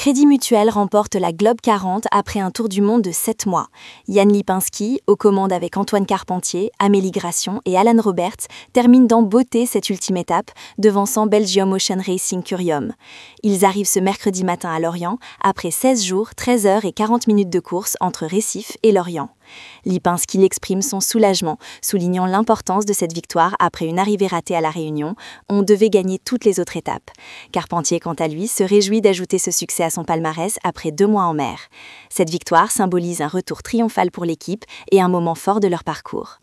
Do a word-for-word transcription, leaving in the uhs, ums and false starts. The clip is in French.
Crédit Mutuel remporte la Globe quarante après un tour du monde de sept mois. Jan Lipinski, aux commandes avec Antoine Carpentier, Amélie Gration et Alan Roberts, termine en beauté cette ultime étape, devançant Belgium Ocean Racing Curium. Ils arrivent ce mercredi matin à Lorient, après seize jours, treize heures et quarante minutes de course entre Récif et Lorient. Lipinski exprime son soulagement, soulignant l'importance de cette victoire après une arrivée ratée à La Réunion. On devait gagner toutes les autres étapes. Carpentier, quant à lui, se réjouit d'ajouter ce succès à son palmarès après deux mois en mer. Cette victoire symbolise un retour triomphal pour l'équipe et un moment fort de leur parcours.